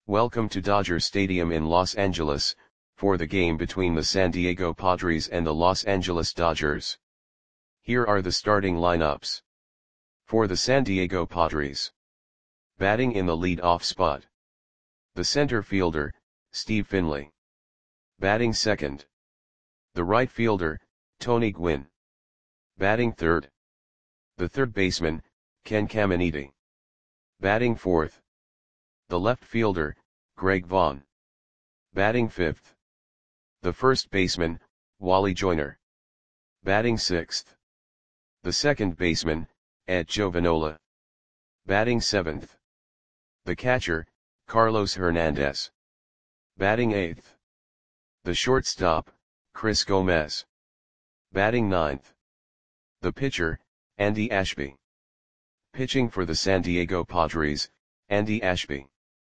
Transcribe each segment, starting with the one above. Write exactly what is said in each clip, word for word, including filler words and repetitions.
Welcome to Dodger Stadium in Los Angeles, for the game between the San Diego Padres and the Los Angeles Dodgers. Here are the starting lineups. For the San Diego Padres. Batting in the lead-off spot. The center fielder, Steve Finley. Batting second. The right fielder, Tony Gwynn. Batting third. The third baseman, Ken Caminiti. Batting fourth. The left fielder, Greg Vaughn. Batting fifth. The first baseman, Wally Joyner. Batting sixth. The second baseman, Ed Giovanola. Batting seventh. The catcher, Carlos Hernandez. Batting eighth. The shortstop, Chris Gomez. Batting ninth. The pitcher, Andy Ashby. Pitching for the San Diego Padres, Andy Ashby.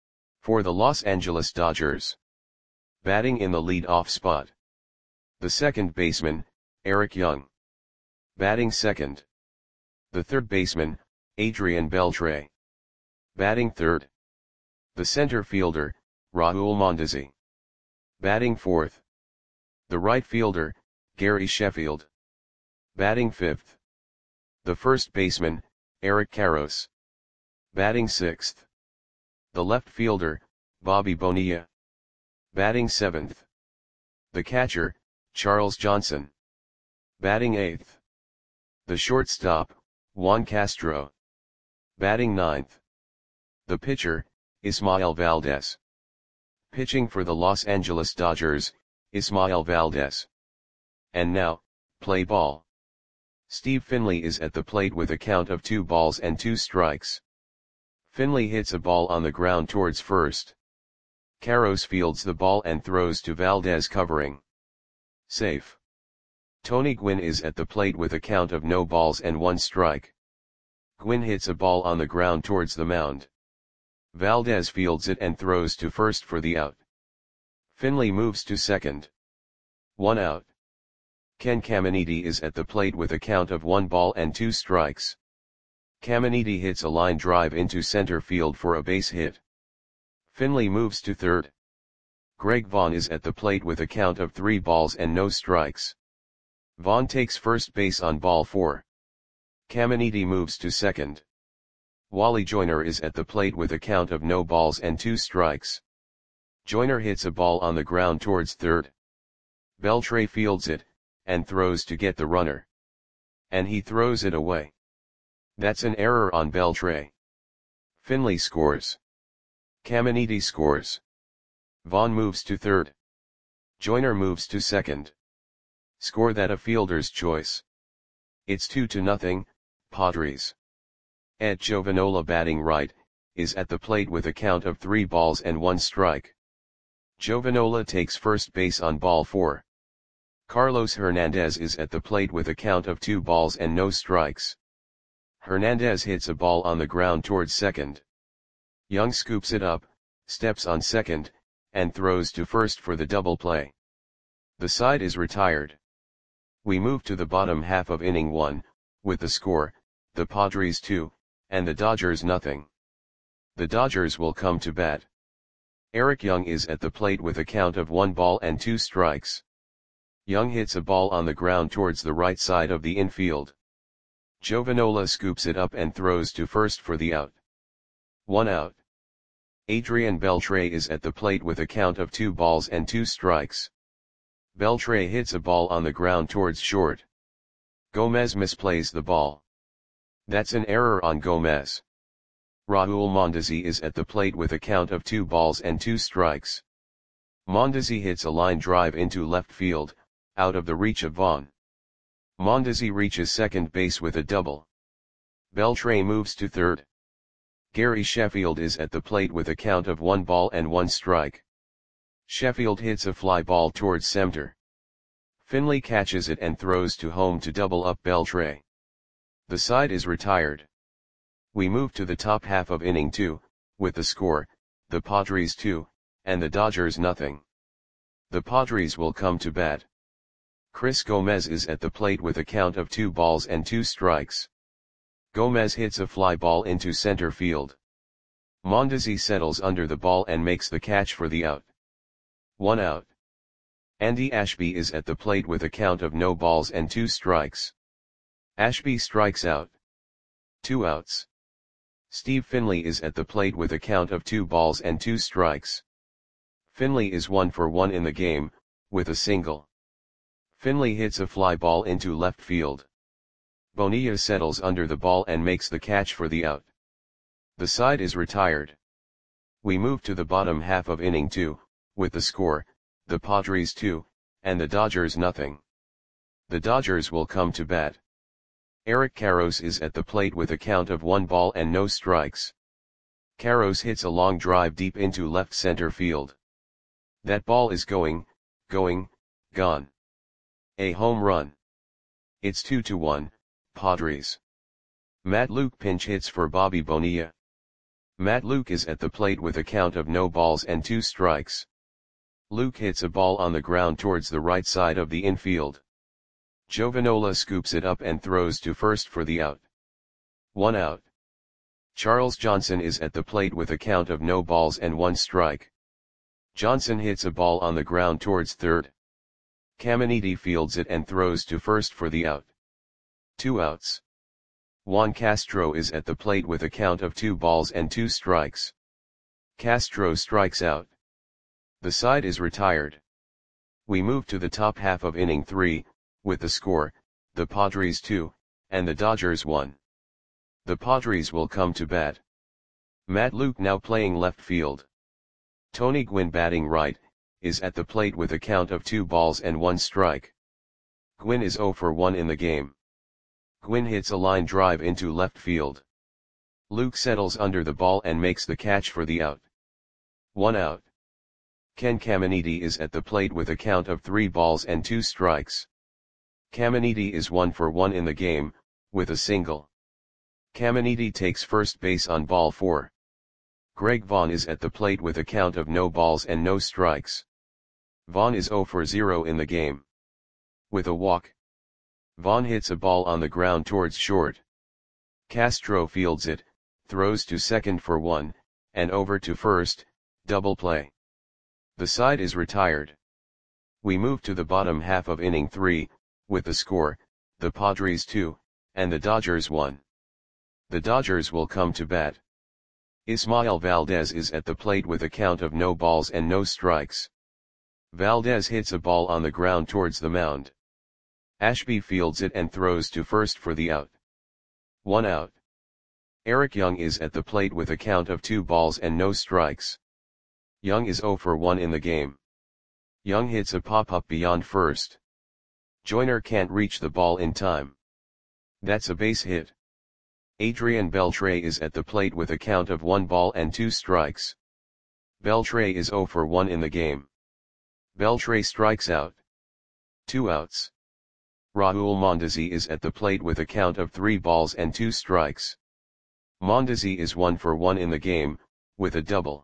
For the Los Angeles Dodgers. Batting in the lead-off spot. The second baseman, Eric Young. Batting second. The third baseman, Adrian Beltre. Batting third. The center fielder, Raul Mondesi. Batting fourth. The right fielder, Gary Sheffield. Batting fifth. The first baseman, Eric Karros. Batting sixth. The left fielder, Bobby Bonilla. Batting seventh. The catcher, Charles Johnson. Batting eighth. The shortstop, Juan Castro. Batting ninth. The pitcher, Ismael Valdez. Pitching for the Los Angeles Dodgers, Ismael Valdez. And now, play ball. Steve Finley is at the plate with a count of two balls and two strikes. Finley hits a ball on the ground towards first. Karros fields the ball and throws to Valdez covering. Safe. Tony Gwynn is at the plate with a count of no balls and one strike. Gwynn hits a ball on the ground towards the mound. Valdez fields it and throws to first for the out. Finley moves to second. One out. Ken Caminiti is at the plate with a count of one ball and two strikes. Caminiti hits a line drive into center field for a base hit. Finley moves to third. Greg Vaughn is at the plate with a count of three balls and no strikes. Vaughn takes first base on ball four. Caminiti moves to second. Wally Joyner is at the plate with a count of no balls and two strikes. Joyner hits a ball on the ground towards third. Beltre fields it, and throws to get the runner. And he throws it away. That's an error on Beltre. Finley scores. Caminiti scores. Vaughn moves to third. Joyner moves to second. Score that a fielder's choice. It's two to nothing, Padres. Ed Giovanola batting right, is at the plate with a count of three balls and one strike. Giovanola takes first base on ball four. Carlos Hernandez is at the plate with a count of two balls and no strikes. Hernandez hits a ball on the ground towards second. Young scoops it up, steps on second, and throws to first for the double play. The side is retired. We move to the bottom half of inning one, with the score, the Padres two, and the Dodgers nothing. The Dodgers will come to bat. Eric Young is at the plate with a count of one ball and two strikes. Young hits a ball on the ground towards the right side of the infield. Giovanola scoops it up and throws to first for the out. One out. Adrian Beltre is at the plate with a count of two balls and two strikes. Beltre hits a ball on the ground towards short. Gomez misplays the ball. That's an error on Gomez. Raul Mondesi is at the plate with a count of two balls and two strikes. Mondesi hits a line drive into left field, out of the reach of Vaughn. Mondesi reaches second base with a double. Beltre moves to third. Gary Sheffield is at the plate with a count of one ball and one strike. Sheffield hits a fly ball towards center. Finley catches it and throws to home to double up Beltre. The side is retired. We move to the top half of inning two, with the score, the Padres two, and the Dodgers nothing. The Padres will come to bat. Chris Gomez is at the plate with a count of two balls and two strikes. Gomez hits a fly ball into center field. Mondesi settles under the ball and makes the catch for the out. One out. Andy Ashby is at the plate with a count of no balls and two strikes. Ashby strikes out. Two outs. Steve Finley is at the plate with a count of two balls and two strikes. Finley is one for one in the game, with a single. Finley hits a fly ball into left field. Bonilla settles under the ball and makes the catch for the out. The side is retired. We move to the bottom half of inning two, with the score, the Padres two, and the Dodgers nothing. The Dodgers will come to bat. Eric Karros is at the plate with a count of one ball and no strikes. Karros hits a long drive deep into left center field. That ball is going, going, gone. A home run. It's two to one, Padres. Matt Luke pinch hits for Bobby Bonilla. Matt Luke is at the plate with a count of no balls and two strikes. Luke hits a ball on the ground towards the right side of the infield. Jovanola scoops it up and throws to first for the out. One out. Charles Johnson is at the plate with a count of no balls and one strike. Johnson hits a ball on the ground towards third. Caminiti fields it and throws to first for the out. Two outs. Juan Castro is at the plate with a count of two balls and two strikes. Castro strikes out. The side is retired. We move to the top half of inning three, with the score, the Padres two, and the Dodgers one. The Padres will come to bat. Matt Luke now playing left field. Tony Gwynn batting right, is at the plate with a count of two balls and one strike. Gwynn is zero for one in the game. Gwynn hits a line drive into left field. Luke settles under the ball and makes the catch for the out. One out. Ken Caminiti is at the plate with a count of three balls and two strikes. Caminiti is one for one in the game, with a single. Caminiti takes first base on ball four. Greg Vaughn is at the plate with a count of no balls and no strikes. Vaughn is zero for zero in the game. With a walk. Vaughn hits a ball on the ground towards short. Castro fields it, throws to second for one, and over to first, double play. The side is retired. We move to the bottom half of inning three, with the score, the Padres two, and the Dodgers one. The Dodgers will come to bat. Ismael Valdez is at the plate with a count of no balls and no strikes. Valdez hits a ball on the ground towards the mound. Ashby fields it and throws to first for the out. One out. Eric Young is at the plate with a count of two balls and no strikes. Young is zero for one in the game. Young hits a pop-up beyond first. Joyner can't reach the ball in time. That's a base hit. Adrian Beltre is at the plate with a count of one ball and two strikes. Beltre is zero for one in the game. Beltre strikes out. Two outs. Raul Mondesi is at the plate with a count of three balls and two strikes. Mondesi is one for one in the game, with a double.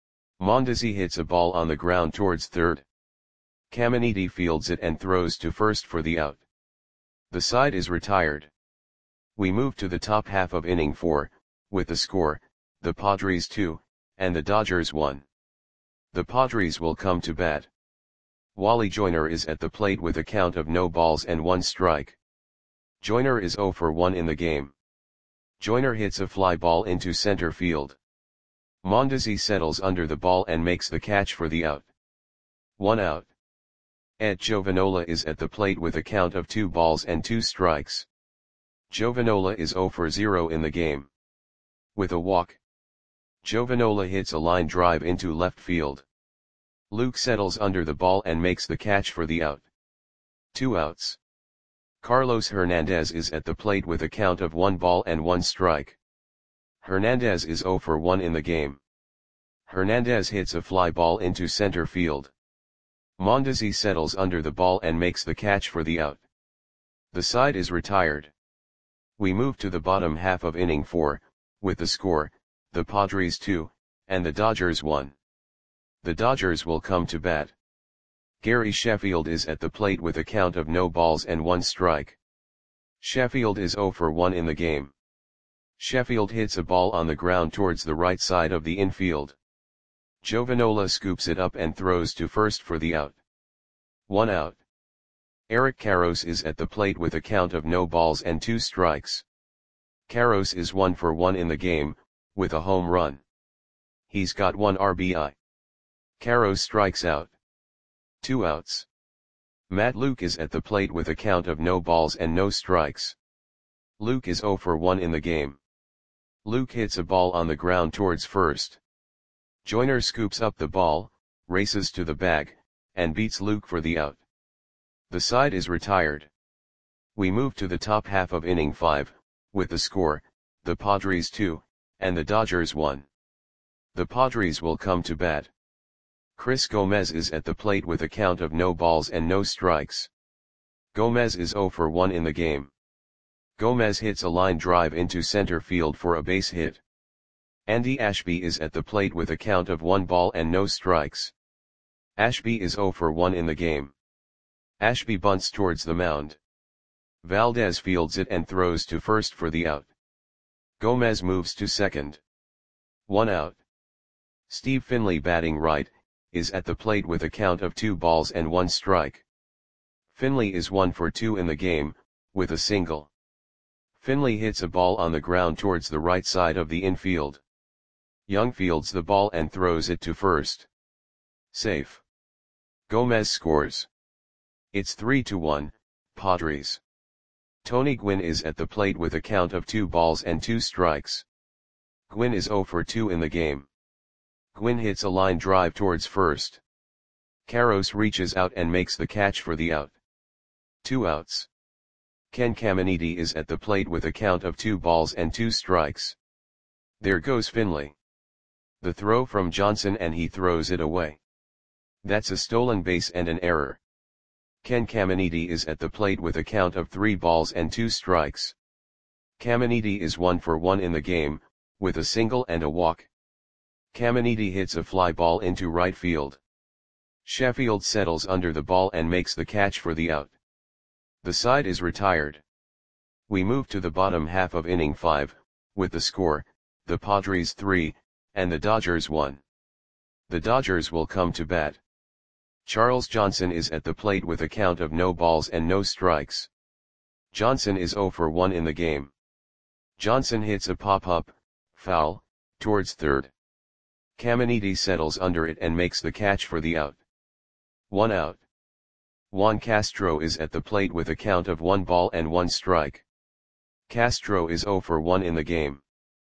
Mondesi hits a ball on the ground towards third. Caminiti fields it and throws to first for the out. The side is retired. We move to the top half of inning four, with the score, the Padres two, and the Dodgers one. The Padres will come to bat. Wally Joyner is at the plate with a count of no balls and one strike. Joyner is zero for one in the game. Joyner hits a fly ball into center field. Mondesi settles under the ball and makes the catch for the out. One out. Ed Jovanola is at the plate with a count of two balls and two strikes. Jovanola is zero for zero in the game. With a walk. Jovanola hits a line drive into left field. Luke settles under the ball and makes the catch for the out. Two outs. Carlos Hernandez is at the plate with a count of one ball and one strike. Hernandez is zero for one in the game. Hernandez hits a fly ball into center field. Mondesi settles under the ball and makes the catch for the out. The side is retired. We move to the bottom half of inning four, with the score, the Padres two, and the Dodgers one. The Dodgers will come to bat. Gary Sheffield is at the plate with a count of no balls and one strike. Sheffield is zero for one in the game. Sheffield hits a ball on the ground towards the right side of the infield. Jovanola scoops it up and throws to first for the out. One out. Eric Karros is at the plate with a count of no balls and two strikes. Karros is one for one in the game, with a home run. He's got one R B I. Karros strikes out. Two outs. Matt Luke is at the plate with a count of no balls and no strikes. Luke is zero for one in the game. Luke hits a ball on the ground towards first. Joyner scoops up the ball, races to the bag, and beats Luke for the out. The side is retired. We move to the top half of inning five, with the score, the Padres two, and the Dodgers one. The Padres will come to bat. Chris Gomez is at the plate with a count of no balls and no strikes. Gomez is zero for one in the game. Gomez hits a line drive into center field for a base hit. Andy Ashby is at the plate with a count of one ball and no strikes. Ashby is zero for one in the game. Ashby bunts towards the mound. Valdez fields it and throws to first for the out. Gomez moves to second. One out. Steve Finley, batting right, is at the plate with a count of two balls and one strike. Finley is one for two in the game, with a single. Finley hits a ball on the ground towards the right side of the infield. Young fields the ball and throws it to first. Safe. Gomez scores. It's three to one, Padres. Tony Gwynn is at the plate with a count of two balls and two strikes. Gwynn is zero for two in the game. Gwynn hits a line drive towards first. Karros reaches out and makes the catch for the out. Two outs. Ken Caminiti is at the plate with a count of two balls and two strikes. There goes Finley. The throw from Johnson and he throws it away. That's a stolen base and an error. Ken Caminiti is at the plate with a count of three balls and two strikes. Caminiti is one for one in the game, with a single and a walk. Caminiti hits a fly ball into right field. Sheffield settles under the ball and makes the catch for the out. The side is retired. We move to the bottom half of inning five, with the score, the Padres three, and the Dodgers one. The Dodgers will come to bat. Charles Johnson is at the plate with a count of no balls and no strikes. Johnson is zero for one in the game. Johnson hits a pop-up, foul, towards third. Caminiti settles under it and makes the catch for the out. One out. Juan Castro is at the plate with a count of one ball and one strike. Castro is zero for one in the game.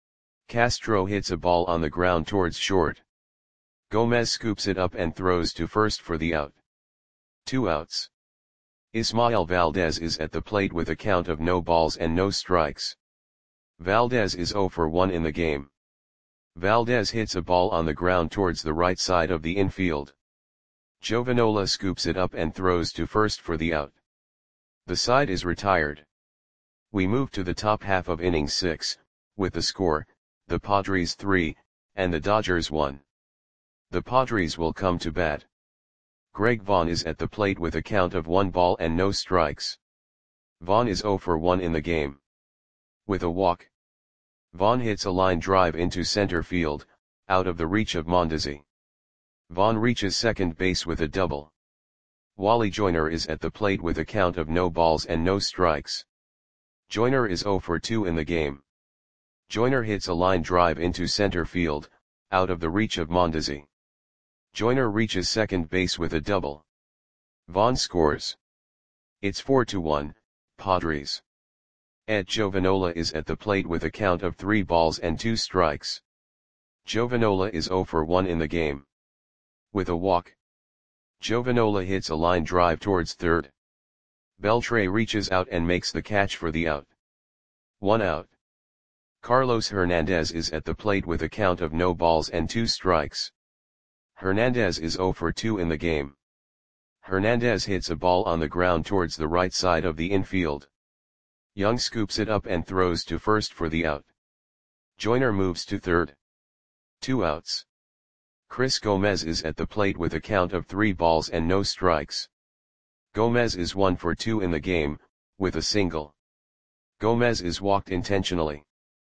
Castro hits a ball on the ground towards short. Gomez scoops it up and throws to first for the out. Two outs. Ismael Valdez is at the plate with a count of no balls and no strikes. Valdez is zero for one in the game. Valdez hits a ball on the ground towards the right side of the infield. Jovanola scoops it up and throws to first for the out. The side is retired. We move to the top half of inning six, with the score, the Padres three, and the Dodgers one. The Padres will come to bat. Greg Vaughn is at the plate with a count of one ball and no strikes. Vaughn is zero for one in the game. With a walk. Vaughn hits a line drive into center field, out of the reach of Mondesi. Vaughn reaches second base with a double. Wally Joyner is at the plate with a count of no balls and no strikes. Joyner is zero for two in the game. Joyner hits a line drive into center field, out of the reach of Mondesi. Joyner reaches second base with a double. Vaughn scores. It's four to one, Padres. Ed Jovanola is at the plate with a count of three balls and two strikes. Jovanola is zero for one in the game. With a walk. Jovanola hits a line drive towards third. Beltre reaches out and makes the catch for the out. One out. Carlos Hernandez is at the plate with a count of no balls and two strikes. Hernandez is zero for two in the game. Hernandez hits a ball on the ground towards the right side of the infield. Young scoops it up and throws to first for the out. Joyner moves to third. Two outs. Chris Gomez is at the plate with a count of three balls and no strikes. Gomez is one for two in the game, with a single. Gomez is walked intentionally.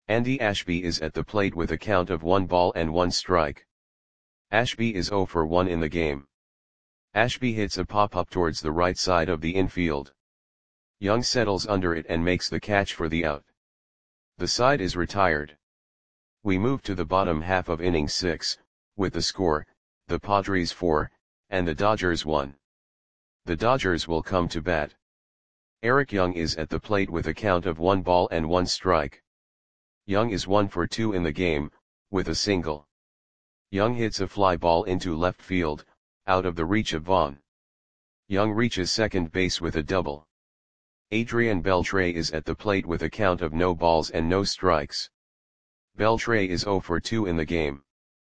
Andy Ashby is at the plate with a count of one ball and one strike. Ashby is zero for one in the game. Ashby hits a pop-up towards the right side of the infield. Young settles under it and makes the catch for the out. The side is retired. We move to the bottom half of inning six, with the score, the Padres four, and the Dodgers one. The Dodgers will come to bat. Eric Young is at the plate with a count of one ball and one strike. Young is one for two in the game, with a single. Young hits a fly ball into left field, out of the reach of Vaughn. Young reaches second base with a double. Adrian Beltre is at the plate with a count of no balls and no strikes. Beltre is zero for two in the game.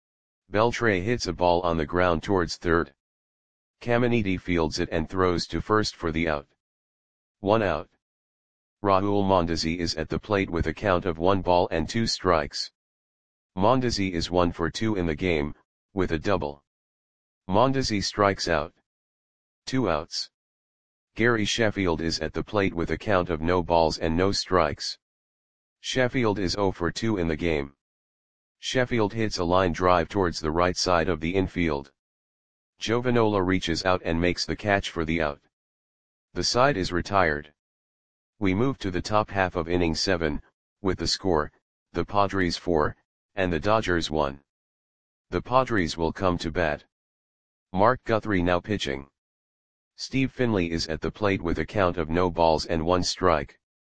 Beltre hits a ball on the ground towards third. Caminiti fields it and throws to first for the out. One out. Raul Mondesi is at the plate with a count of one ball and two strikes. Mondesi is one for two in the game, with a double. Mondesi strikes out. Two outs. Gary Sheffield is at the plate with a count of no balls and no strikes. Sheffield is zero for two in the game. Sheffield hits a line drive towards the right side of the infield. Jovanola reaches out and makes the catch for the out. The side is retired. We move to the top half of inning seven, with the score, the Padres four, and the Dodgers one. The Padres will come to bat. Mark Guthrie now pitching. Steve Finley is at the plate with a count of no balls and one strike.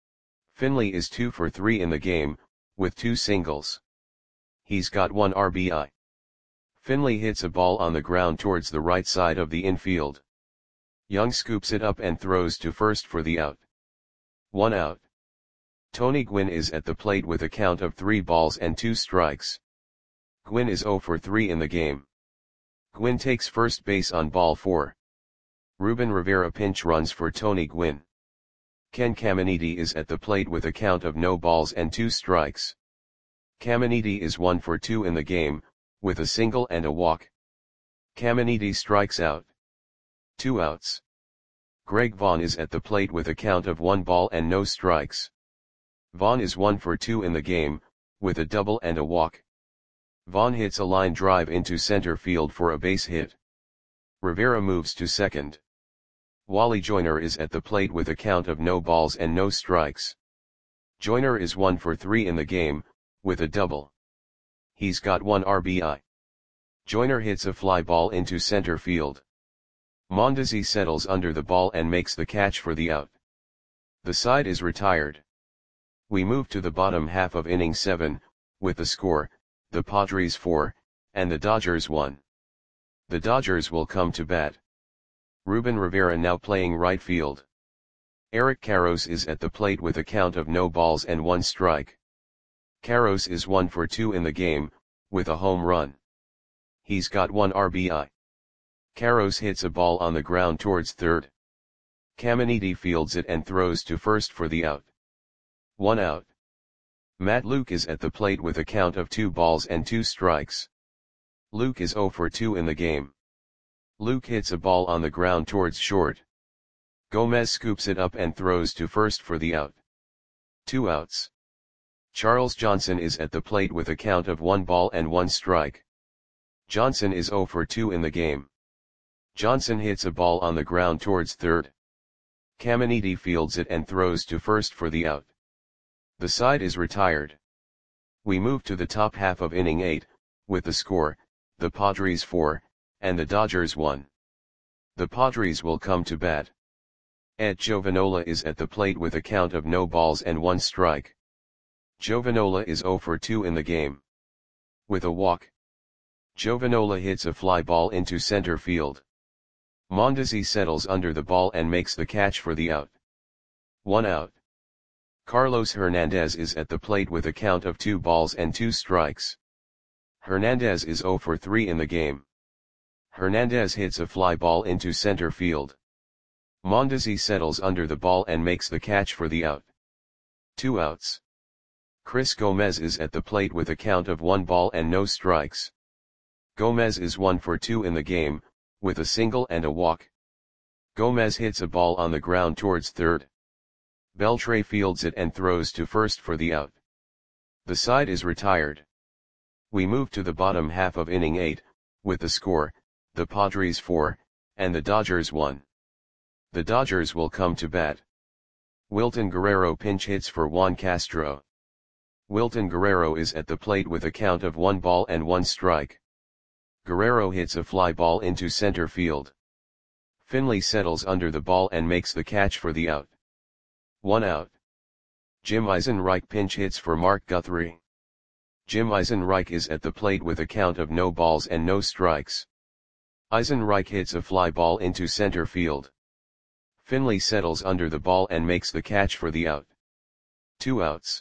Finley is two for three in the game, with two singles. He's got one R B I. Finley hits a ball on the ground towards the right side of the infield. Young scoops it up and throws to first for the out. One out. Tony Gwynn is at the plate with a count of three balls and two strikes. Gwynn is zero for three in the game. Gwynn takes first base on ball four. Ruben Rivera pinch runs for Tony Gwynn. Ken Caminiti is at the plate with a count of no balls and two strikes. Caminiti is one for two in the game, with a single and a walk. Caminiti strikes out. Two outs. Greg Vaughn is at the plate with a count of one ball and no strikes. Vaughn is one for two in the game, with a double and a walk. Vaughn hits a line drive into center field for a base hit. Rivera moves to second. Wally Joyner is at the plate with a count of no balls and no strikes. Joyner is one for three in the game, with a double. He's got one R B I. Joyner hits a fly ball into center field. Mondesi settles under the ball and makes the catch for the out. The side is retired. We move to the bottom half of inning seven, with the score, the Padres four, and the Dodgers one. The Dodgers will come to bat. Ruben Rivera now playing right field. Eric Karros is at the plate with a count of no balls and one strike. Karros is one for two in the game, with a home run. He's got one R B I. Karros hits a ball on the ground towards third. Caminiti fields it and throws to first for the out. One out. Matt Luke is at the plate with a count of two balls and two strikes. Luke is zero for two in the game. Luke hits a ball on the ground towards short. Gomez scoops it up and throws to first for the out. Two outs. Charles Johnson is at the plate with a count of one ball and one strike. Johnson is zero for two in the game. Johnson hits a ball on the ground towards third. Caminiti fields it and throws to first for the out. The side is retired. We move to the top half of inning eight, with the score, the Padres four, and the Dodgers one. The Padres will come to bat. Ed Jovanola is at the plate with a count of no balls and one strike. Jovanola is zero for two in the game. With a walk. Jovanola hits a fly ball into center field. Mondesi settles under the ball and makes the catch for the out. One out. Carlos Hernandez is at the plate with a count of two balls and two strikes. Hernandez is zero for three in the game. Hernandez hits a fly ball into center field. Mondesi settles under the ball and makes the catch for the out. Two outs. Chris Gomez is at the plate with a count of one ball and no strikes. Gomez is one for two in the game, with a single and a walk. Gomez hits a ball on the ground towards third. Beltre fields it and throws to first for the out. The side is retired. We move to the bottom half of inning eight, with the score, the Padres four, and the Dodgers one. The Dodgers will come to bat. Wilton Guerrero pinch hits for Juan Castro. Wilton Guerrero is at the plate with a count of one ball and one strike. Guerrero hits a fly ball into center field. Finley settles under the ball and makes the catch for the out. One out. Jim Eisenreich pinch hits for Mark Guthrie. Jim Eisenreich is at the plate with a count of no balls and no strikes. Eisenreich hits a fly ball into center field. Finley settles under the ball and makes the catch for the out. Two outs.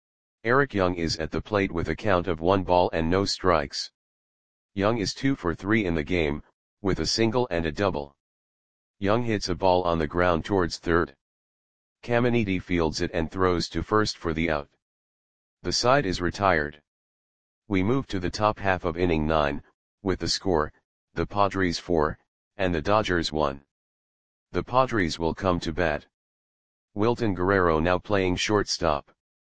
Eric Young is at the plate with a count of one ball and no strikes. Young is two for three in the game, with a single and a double. Young hits a ball on the ground towards third. Caminiti fields it and throws to first for the out. The side is retired. We move to the top half of inning nine, with the score, the Padres four, and the Dodgers one. The Padres will come to bat. Wilton Guerrero now playing shortstop.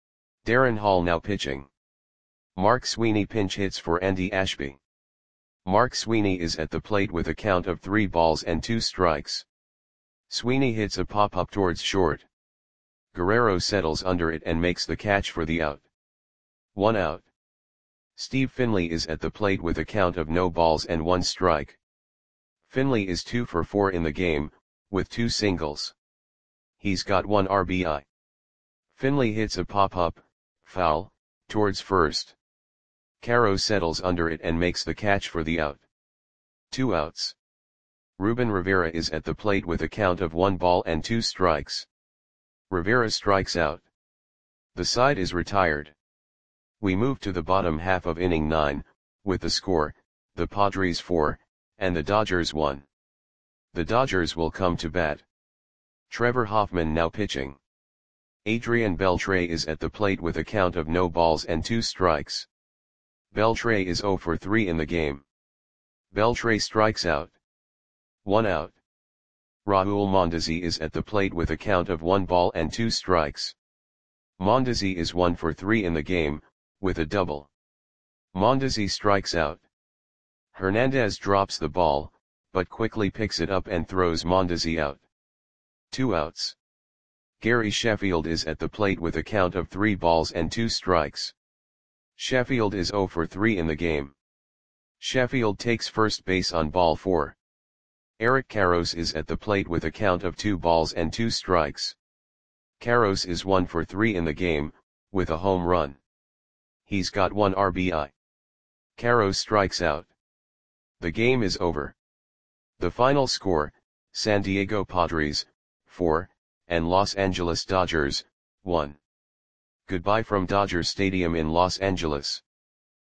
Darren Hall now pitching. Mark Sweeney pinch hits for Andy Ashby. Mark Sweeney is at the plate with a count of three balls and two strikes. Sweeney hits a pop-up towards short. Guerrero settles under it and makes the catch for the out. One out. Steve Finley is at the plate with a count of no balls and one strike. Finley is two for four in the game, with two singles. He's got one R B I. Finley hits a pop-up, foul, towards first. Caro settles under it and makes the catch for the out. Two outs. Ruben Rivera is at the plate with a count of one ball and two strikes. Rivera strikes out. The side is retired. We move to the bottom half of inning nine, with the score, the Padres four, and the Dodgers one. The Dodgers will come to bat. Trevor Hoffman now pitching. Adrian Beltre is at the plate with a count of no balls and two strikes. Beltre is zero for three in the game. Beltre strikes out. One out. Raul Mondesi is at the plate with a count of one ball and two strikes. Mondesi is one for three in the game, with a double. Mondesi strikes out. Hernandez drops the ball, but quickly picks it up and throws Mondesi out. Two outs. Gary Sheffield is at the plate with a count of three balls and two strikes. Sheffield is zero for three in the game. Sheffield takes first base on ball four. Eric Karros is at the plate with a count of two balls and two strikes. Karros is one for three in the game, with a home run. He's got one R B I. Karros strikes out. The game is over. The final score, San Diego Padres, four, and Los Angeles Dodgers, one. Goodbye from Dodger Stadium in Los Angeles.